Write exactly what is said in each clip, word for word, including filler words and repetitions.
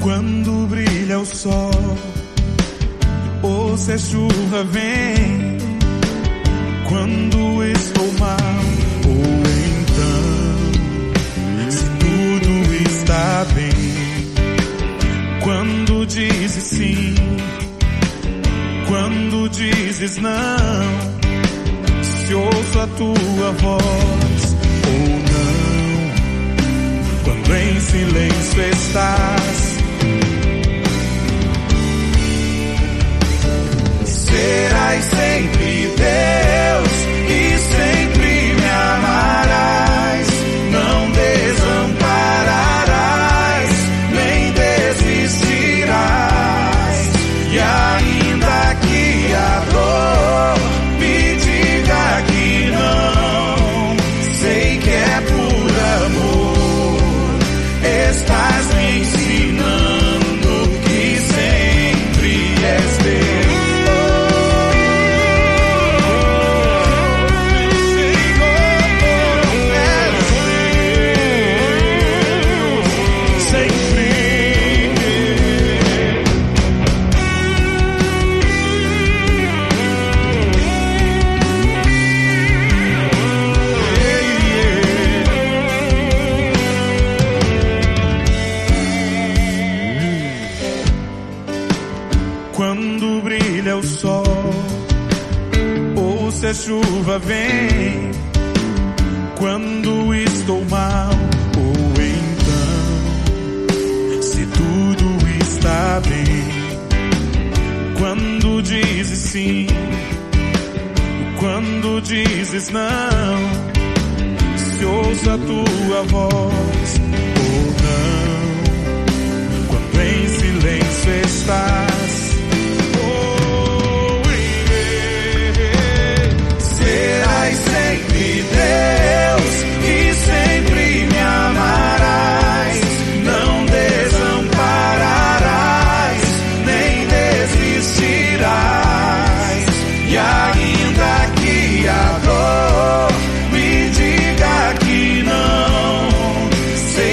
Quando brilha o sol, ou se a chuva vem, quando estou mal, ou então, se tudo está bem. Quando dizes sim, quando dizes não, se ouço a tua voz ou não. Quando em silêncio estás, serás sempre Deus e sempre me amarás. Não desampararás, nem desistirás. E ainda que a dor me diga que não, sei que é por amor. Estás me ensinando que sempre és Deus. Quando brilha o sol, ou se a chuva vem, quando estou mal, ou então, se tudo está bem. Quando dizes sim, quando dizes não, se ouço a tua voz ou não. Quando em silêncio estás, serás sempre Deus e sempre me amarás. Não desampararás, nem desistirás. E ainda que a dor me diga que não, sei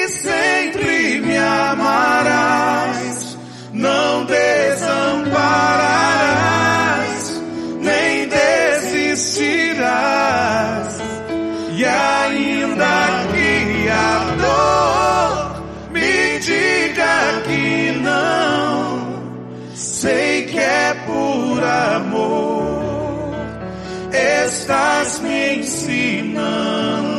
que sempre me amarás, não desampararás, nem desistirás. E ainda que a dor me diga que não, sei que é por amor, estás me ensinando.